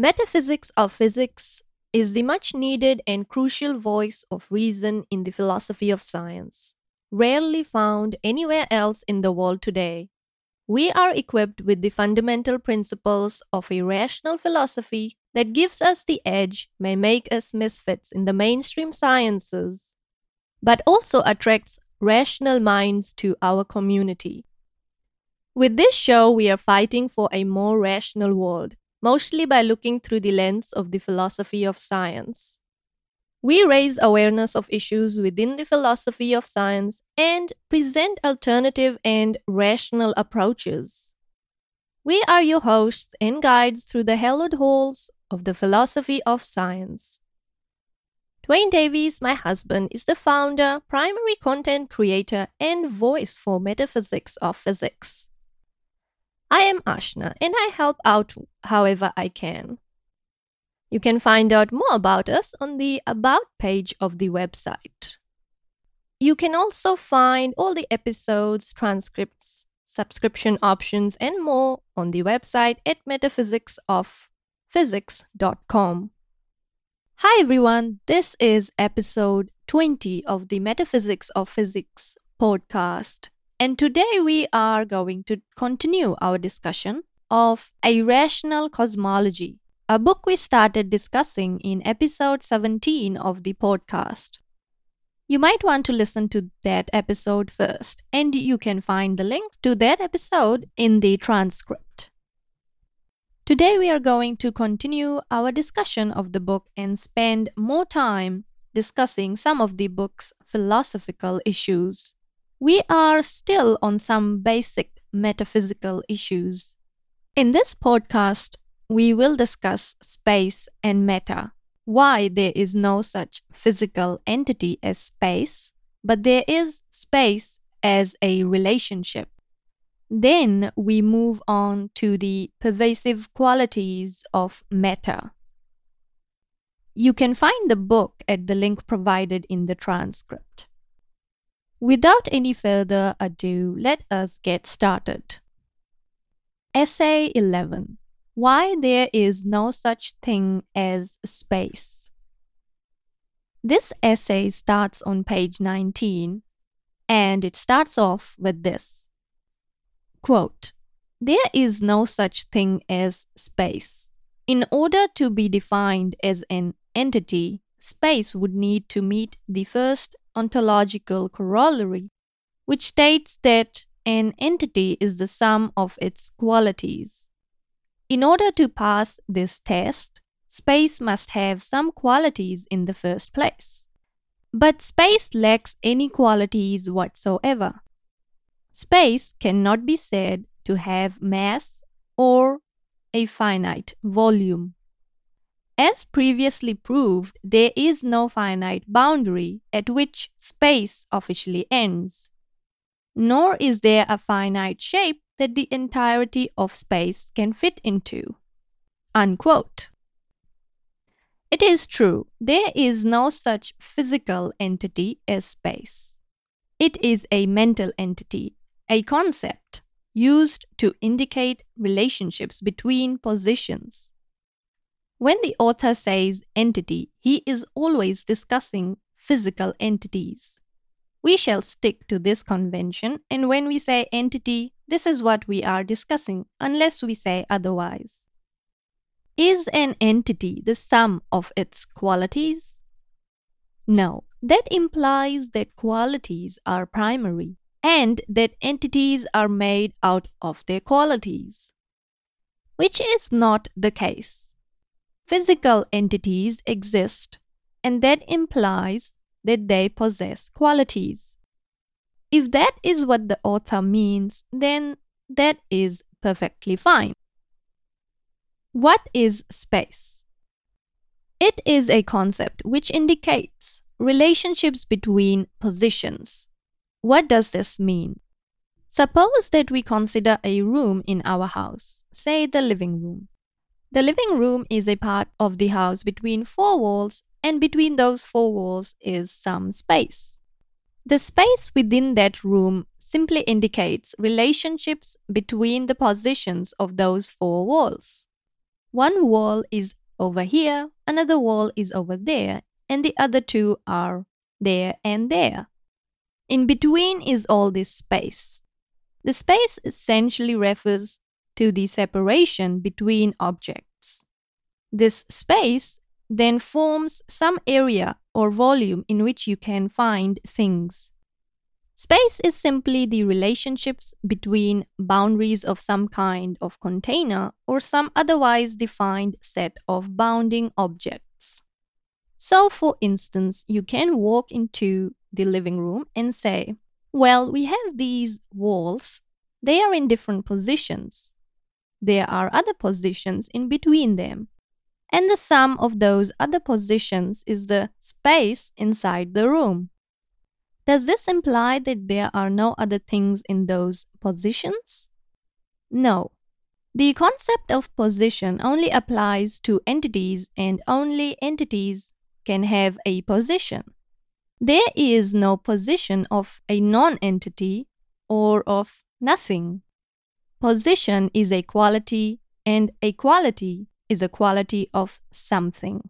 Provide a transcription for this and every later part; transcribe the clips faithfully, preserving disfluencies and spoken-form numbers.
Metaphysics of physics is the much needed and crucial voice of reason in the philosophy of science, rarely found anywhere else in the world today. We are equipped with the fundamental principles of a rational philosophy that gives us the edge, may make us misfits in the mainstream sciences, but also attracts rational minds to our community. With this show, we are fighting for a more rational world, mostly by looking through the lens of the philosophy of science. We raise awareness of issues within the philosophy of science and present alternative and rational approaches. We are your hosts and guides through the hallowed halls of the philosophy of science. Dwayne Davies, my husband, is the founder, primary content creator, and voice for Metaphysics of Physics. I am Ashna, and I help out however I can. You can find out more about us on the About page of the website. You can also find all the episodes, transcripts, subscription options, and more on the website at metaphysics of physics dot com. Hi everyone, this is episode twenty of the Metaphysics of Physics podcast. And today we are going to continue our discussion of A Rational Cosmology, a book we started discussing in episode seventeen of the podcast. You might want to listen to that episode first, and you can find the link to that episode in the transcript. Today we are going to continue our discussion of the book and spend more time discussing some of the book's philosophical issues. We are still on some basic metaphysical issues. In this podcast, we will discuss space and matter, why there is no such physical entity as space, but there is space as a relationship. Then we move on to the pervasive qualities of matter. You can find the book at the link provided in the transcript. Without any further ado, let us get started. Essay eleven. Why there is no such thing as space. This essay starts on page nineteen, and it starts off with this. Quote, "There is no such thing as space. In order to be defined as an entity, space would need to meet the first ontological corollary, which states that an entity is the sum of its qualities. In order to pass this test, space must have some qualities in the first place. But space lacks any qualities whatsoever. Space cannot be said to have mass or a finite volume. As previously proved, there is no finite boundary at which space officially ends, nor is there a finite shape that the entirety of space can fit into." Unquote. It is true, there is no such physical entity as space. It is a mental entity, a concept used to indicate relationships between positions. When the author says entity, he is always discussing physical entities. We shall stick to this convention, and when we say entity, this is what we are discussing, unless we say otherwise. Is an entity the sum of its qualities? No, that implies that qualities are primary, and that entities are made out of their qualities, which is not the case. Physical entities exist, and that implies that they possess qualities. If that is what the author means, then that is perfectly fine. What is space? It is a concept which indicates relationships between positions. What does this mean? Suppose that we consider a room in our house, say the living room. The living room is a part of the house between four walls, and between those four walls is some space. The space within that room simply indicates relationships between the positions of those four walls. One wall is over here, another wall is over there, and the other two are there and there. In between is all this space. The space essentially refers to the separation between objects. This space then forms some area or volume in which you can find things. Space is simply the relationships between boundaries of some kind of container or some otherwise defined set of bounding objects. So, for instance, you can walk into the living room and say, well, we have these walls. They are in different positions. There are other positions in between them. And the sum of those other positions is the space inside the room. Does this imply that there are no other things in those positions? No. The concept of position only applies to entities, and only entities can have a position. There is no position of a non-entity or of nothing. Position is a quality, and a quality is a quality of something.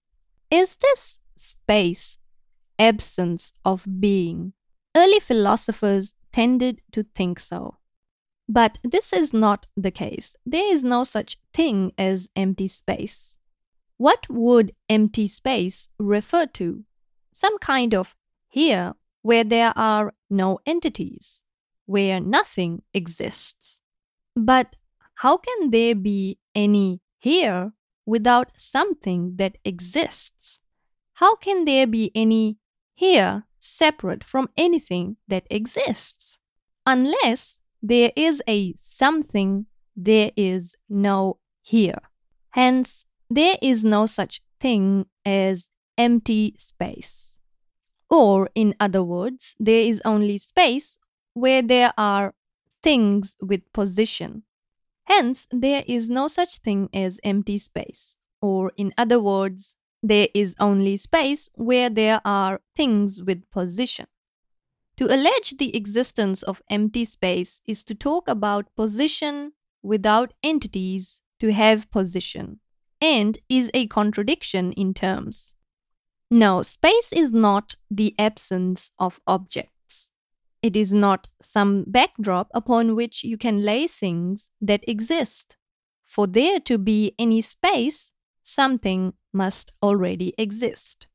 Is this space absence of being? Early philosophers tended to think so. But this is not the case. There is no such thing as empty space. What would empty space refer to? Some kind of here where there are no entities, where nothing exists. But how can there be any here without something that exists? How can there be any here separate from anything that exists? Unless there is a something, there is no here. Hence, there is no such thing as empty space. Or, in other words, there is only space where there are things with position. Hence, there is no such thing as empty space. Or, in other words, there is only space where there are things with position. To allege the existence of empty space is to talk about position without entities to have position, and is a contradiction in terms. No, space is not the absence of objects. It is not some backdrop upon which you can lay things that exist. For there to be any space, something must already exist.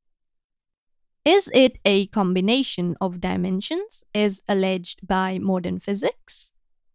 Is it a combination of dimensions as alleged by modern physics?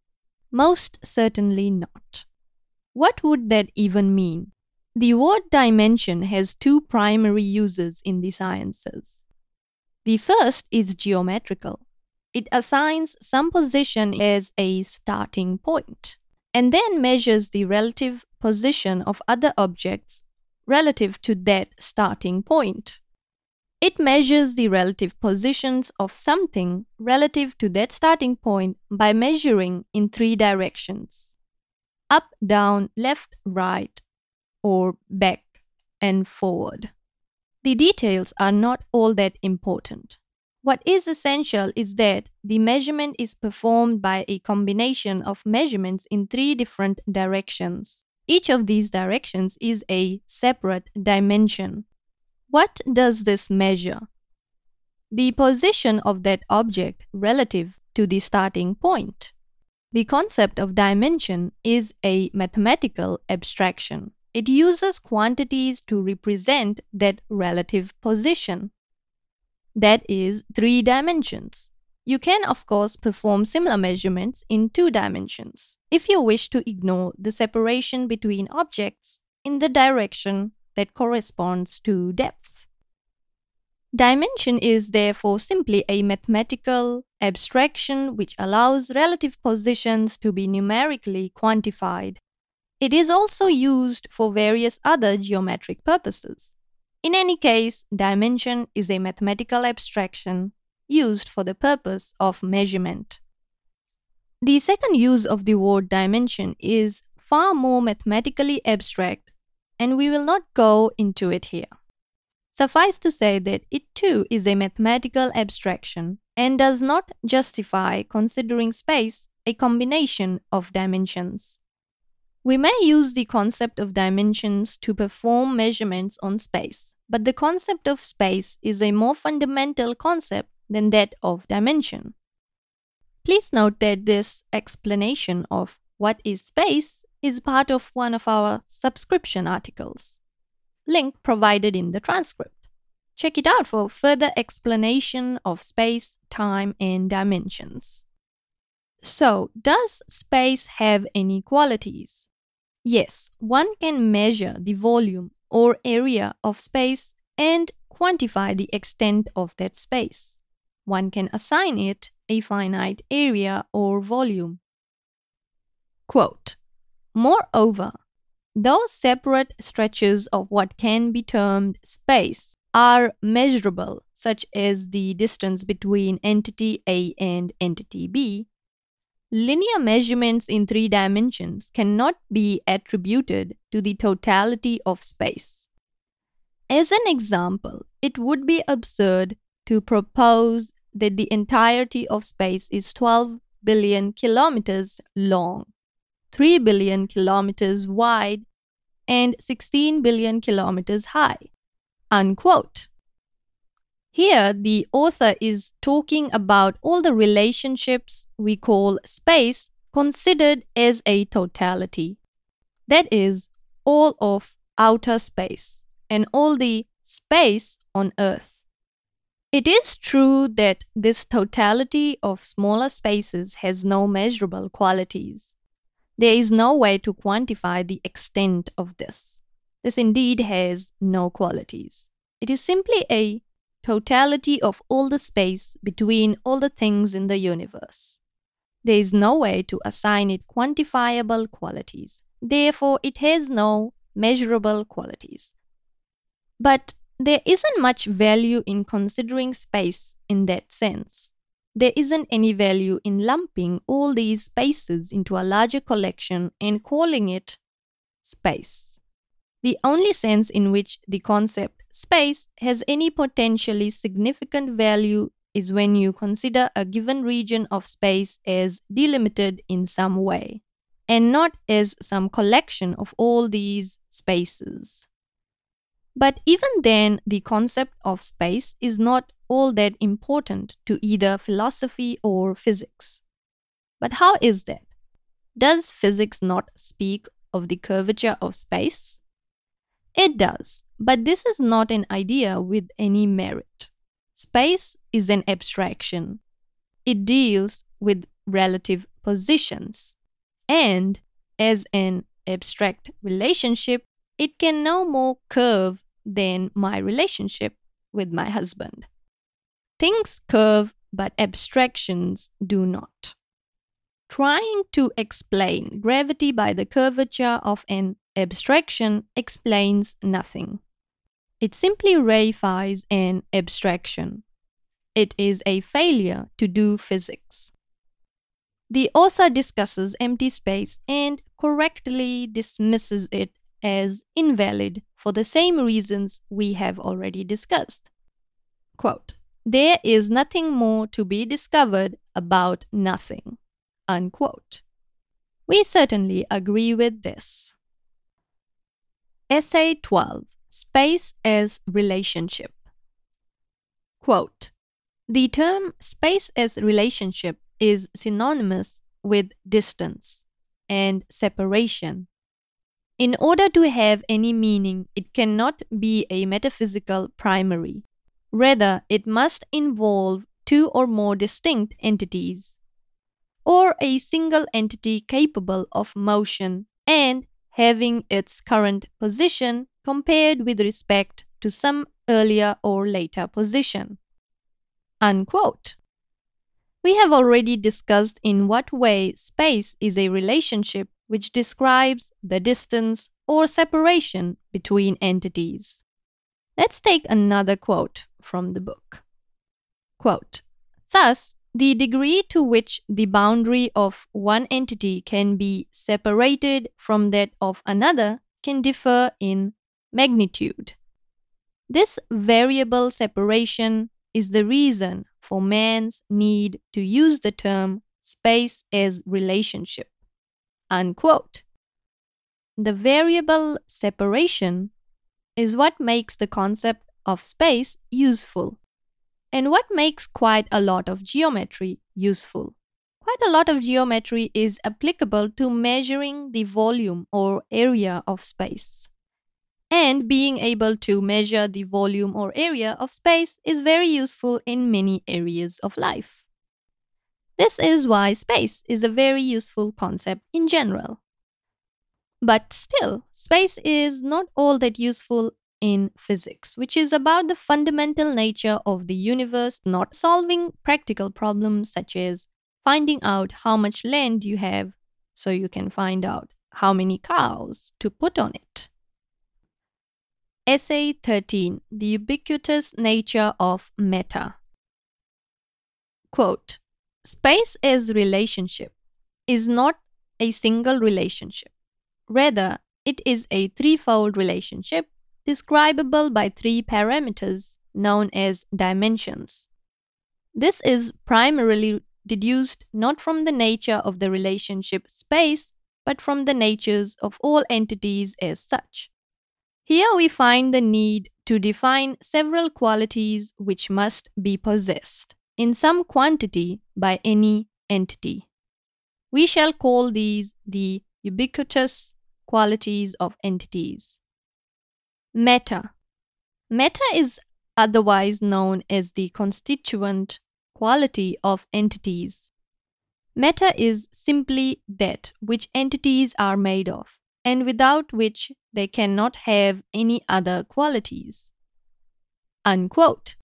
Most certainly not. What would that even mean? The word dimension has two primary uses in the sciences. The first is geometrical. It assigns some position as a starting point, and then measures the relative position of other objects relative to that starting point. It measures the relative positions of something relative to that starting point by measuring in three directions: up, down, left, right, or back and forward. The details are not all that important. What is essential is that the measurement is performed by a combination of measurements in three different directions. Each of these directions is a separate dimension. What does this measure? The position of that object relative to the starting point. The concept of dimension is a mathematical abstraction. It uses quantities to represent that relative position. That is three dimensions. You can, of course, perform similar measurements in two dimensions if you wish to ignore the separation between objects in the direction that corresponds to depth. Dimension is therefore simply a mathematical abstraction which allows relative positions to be numerically quantified. It is also used for various other geometric purposes. In any case, dimension is a mathematical abstraction used for the purpose of measurement. The second use of the word dimension is far more mathematically abstract, and we will not go into it here. Suffice to say that it too is a mathematical abstraction and does not justify considering space a combination of dimensions. We may use the concept of dimensions to perform measurements on space, but the concept of space is a more fundamental concept than that of dimension. Please note that this explanation of what is space is part of one of our subscription articles. Link provided in the transcript. Check it out for further explanation of space, time, and dimensions. So, does space have any qualities? Yes, one can measure the volume or area of space and quantify the extent of that space. One can assign it a finite area or volume. Quote, moreover, those separate stretches of what can be termed space are measurable, such as the distance between entity A and entity B. Linear measurements in three dimensions cannot be attributed to the totality of space. As an example, it would be absurd to propose that the entirety of space is twelve billion kilometers long, three billion kilometers wide, and sixteen billion kilometers high. Unquote. Here, the author is talking about all the relationships we call space considered as a totality. That is, all of outer space and all the space on Earth. It is true that this totality of smaller spaces has no measurable qualities. There is no way to quantify the extent of this. This indeed has no qualities. It is simply a totality of all the space between all the things in the universe. There is no way to assign it quantifiable qualities. Therefore, it has no measurable qualities. But there isn't much value in considering space in that sense. There isn't any value in lumping all these spaces into a larger collection and calling it space. The only sense in which the concept space has any potentially significant value is when you consider a given region of space as delimited in some way, and not as some collection of all these spaces. But even then, the concept of space is not all that important to either philosophy or physics. But how is that? Does physics not speak of the curvature of space? It does, but this is not an idea with any merit. Space is an abstraction. It deals with relative positions, and as an abstract relationship, it can no more curve than my relationship with my husband. Things curve, but abstractions do not. Trying to explain gravity by the curvature of an abstraction explains nothing. It simply reifies an abstraction. It is a failure to do physics. The author discusses empty space and correctly dismisses it as invalid for the same reasons we have already discussed. Quote, there is nothing more to be discovered about nothing. Unquote. We certainly agree with this. Essay twelve. Space as Relationship. Quote, the term space as relationship is synonymous with distance and separation. In order to have any meaning, it cannot be a metaphysical primary. Rather, it must involve two or more distinct entities, or a single entity capable of motion and having its current position compared with respect to some earlier or later position. Unquote. We have already discussed in what way space is a relationship which describes the distance or separation between entities. Let's take another quote from the book. Quote, thus, the degree to which the boundary of one entity can be separated from that of another can differ in magnitude. This variable separation is the reason for man's need to use the term space as relationship. Unquote. the variable separation is what makes the concept of space useful, and what makes quite a lot of geometry useful. Quite a lot of geometry is applicable to measuring the volume or area of space. And being able to measure the volume or area of space is very useful in many areas of life. This is why space is a very useful concept in general. But still, space is not all that useful in physics, which is about the fundamental nature of the universe, not solving practical problems such as finding out how much land you have so you can find out how many cows to put on it. Essay thirteen. The ubiquitous nature of meta. Quote, space as relationship is not a single relationship. Rather, it is a threefold relationship describable by three parameters known as dimensions. This is primarily deduced not from the nature of the relationship space, but from the natures of all entities as such. Here we find the need to define several qualities which must be possessed in some quantity by any entity. We shall call these the ubiquitous qualities of entities. Meta. Meta is otherwise known as the constituent quality of entities. Meta is simply that which entities are made of, and without which they cannot have any other qualities. Unquote.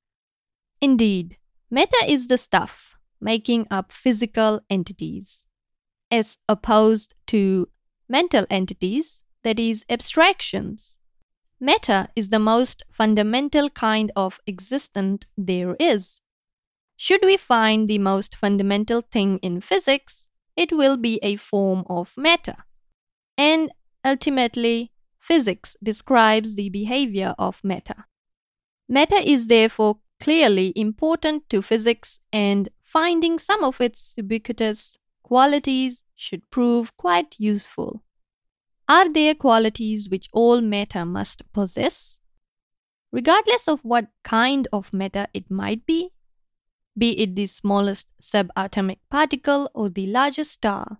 Indeed, meta is the stuff making up physical entities, as opposed to mental entities, that is, abstractions. Meta is the most fundamental kind of existent there is. Should we find the most fundamental thing in physics, it will be a form of matter. And ultimately, physics describes the behavior of matter. Matter is therefore clearly important to physics, and finding some of its ubiquitous qualities should prove quite useful. Are there qualities which all matter must possess? Regardless of what kind of matter it might be, be it the smallest subatomic particle or the largest star?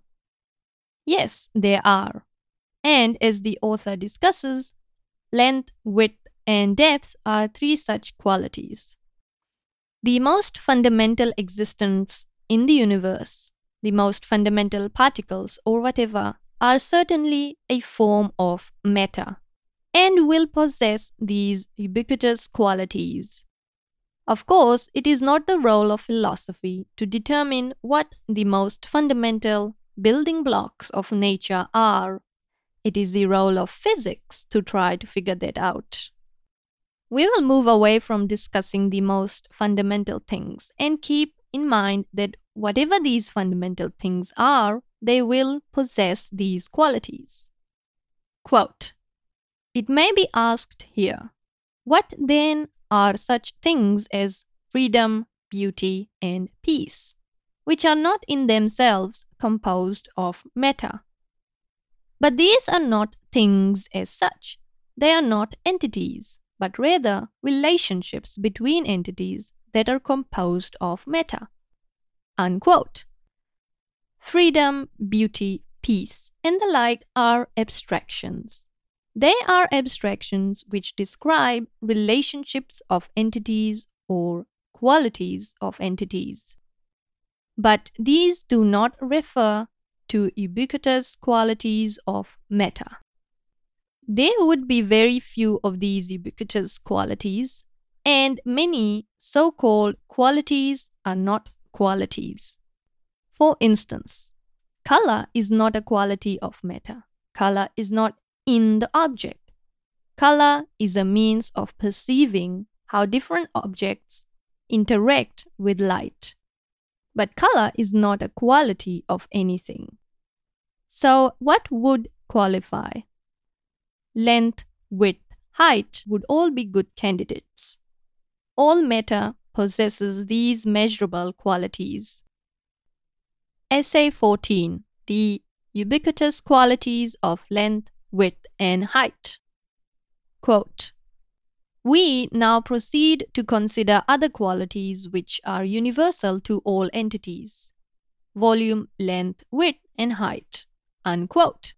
Yes, there are. And as the author discusses, length, width, and depth are three such qualities. The most fundamental existence in the universe, the most fundamental particles or whatever, are certainly a form of matter and will possess these ubiquitous qualities. Of course, it is not the role of philosophy to determine what the most fundamental building blocks of nature are. It is the role of physics to try to figure that out. We will move away from discussing the most fundamental things and keep in mind that whatever these fundamental things are, they will possess these qualities. Quote, it may be asked here, what then are such things as freedom, beauty, and peace, which are not in themselves composed of matter? But these are not things as such. They are not entities, but rather relationships between entities that are composed of matter. Unquote. Freedom, beauty, peace, and the like are abstractions. They are abstractions which describe relationships of entities or qualities of entities. But these do not refer to ubiquitous qualities of matter. There would be very few of these ubiquitous qualities, and many so-called qualities are not qualities. For instance, color is not a quality of matter. Color is not in the object. Color is a means of perceiving how different objects interact with light. But color is not a quality of anything. So, what would qualify? Length, width, height would all be good candidates. All matter possesses these measurable qualities. Essay fourteen. The ubiquitous qualities of length, width, and height. Quote, we now proceed to consider other qualities which are universal to all entities: volume, length, width, and height. Unquote.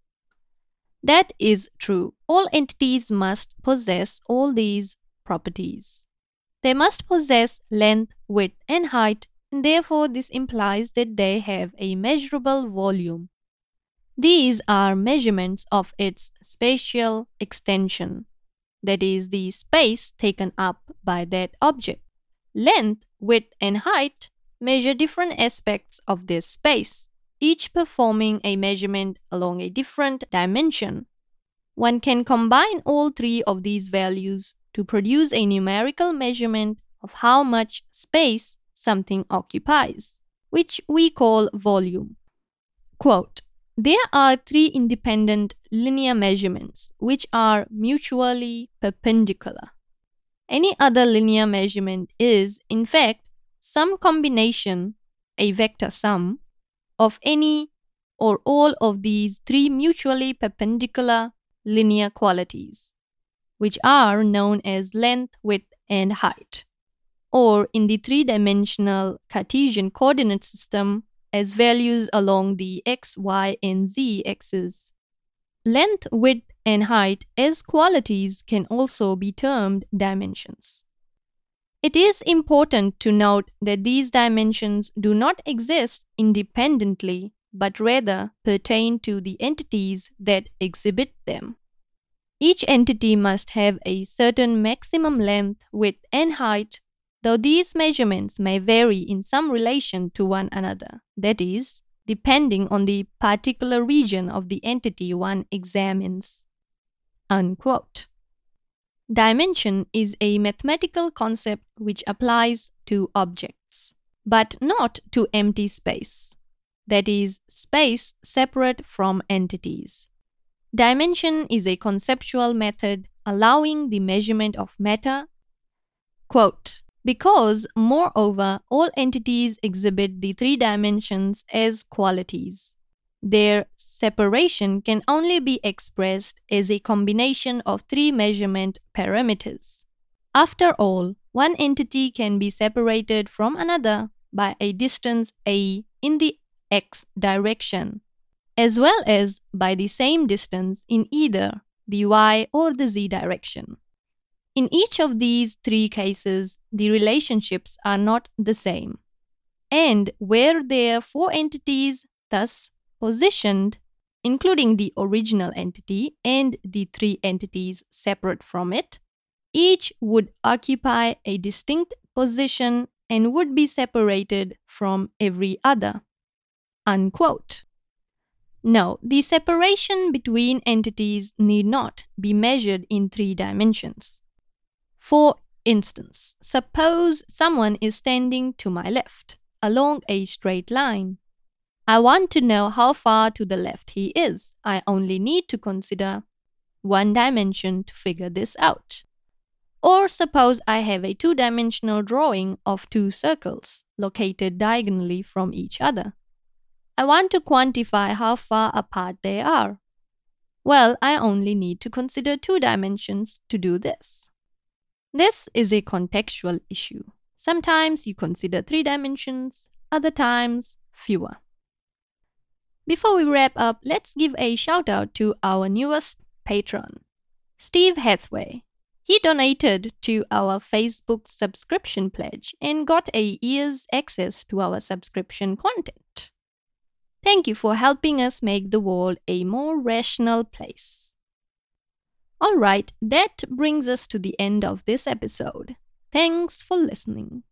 That is true. All entities must possess all these properties. They must possess length, width, and height, and therefore this implies that they have a measurable volume. These are measurements of its spatial extension, that is, the space taken up by that object. Length, width, and height measure different aspects of this space, each performing a measurement along a different dimension. One can combine all three of these values to produce a numerical measurement of how much space something occupies, which we call volume. Quote, there are three independent linear measurements which are mutually perpendicular. Any other linear measurement is, in fact, some combination, a vector sum, of any or all of these three mutually perpendicular linear qualities, which are known as length, width, and height, or in the three-dimensional Cartesian coordinate system as values along the x, y, and z axes. Length, width, and height as qualities can also be termed dimensions. It is important to note that these dimensions do not exist independently, but rather pertain to the entities that exhibit them. Each entity must have a certain maximum length, width, and height, though these measurements may vary in some relation to one another, that is, depending on the particular region of the entity one examines. Unquote. Dimension is a mathematical concept which applies to objects, but not to empty space, that is, space separate from entities. Dimension is a conceptual method allowing the measurement of matter. Quote, because, moreover, all entities exhibit the three dimensions as qualities, their separation can only be expressed as a combination of three measurement parameters. After all, one entity can be separated from another by a distance a in the x direction, as well as by the same distance in either the y or the z direction. In each of these three cases, the relationships are not the same, and where there are four entities thus positioned, including the original entity and the three entities separate from it, each would occupy a distinct position and would be separated from every other. Unquote. No, the separation between entities need not be measured in three dimensions. For instance, suppose someone is standing to my left, along a straight line. I want to know how far to the left he is. I only need to consider one dimension to figure this out. Or suppose I have a two-dimensional drawing of two circles located diagonally from each other. I want to quantify how far apart they are. Well, I only need to consider two dimensions to do this. This is a contextual issue. Sometimes you consider three dimensions, other times fewer. Before we wrap up, let's give a shout out to our newest patron, Steve Hathaway. He donated to our Facebook subscription pledge and got a year's access to our subscription content. Thank you for helping us make the world a more rational place. Alright, that brings us to the end of this episode. Thanks for listening.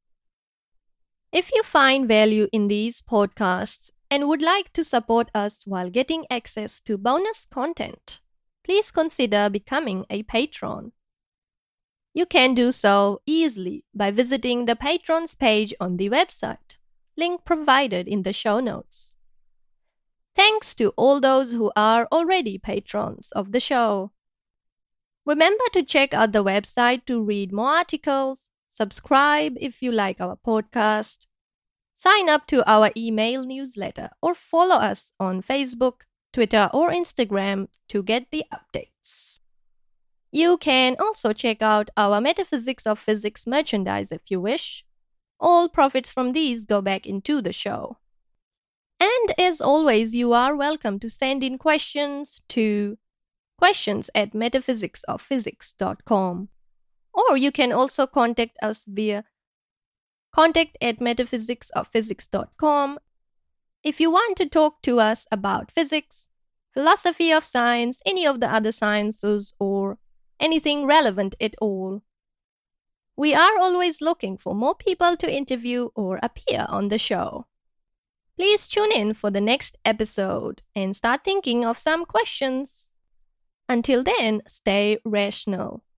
If you find value in these podcasts and would like to support us while getting access to bonus content, please consider becoming a patron. You can do so easily by visiting the patrons page on the website, link provided in the show notes. Thanks to all those who are already patrons of the show. Remember to check out the website to read more articles, subscribe if you like our podcast, Sign up to our email newsletter or follow us on Facebook, Twitter, or Instagram to get the updates. You can also check out our Metaphysics of Physics merchandise if you wish. All profits from these go back into the show. And as always, you are welcome to send in questions to questions at metaphysics of physics dot com. Or you can also contact us via contact at metaphysics of physics dot com if you want to talk to us about physics, philosophy of science, any of the other sciences, or anything relevant at all. We are always looking for more people to interview or appear on the show. Please tune in for the next episode and start thinking of some questions. Until then, stay rational.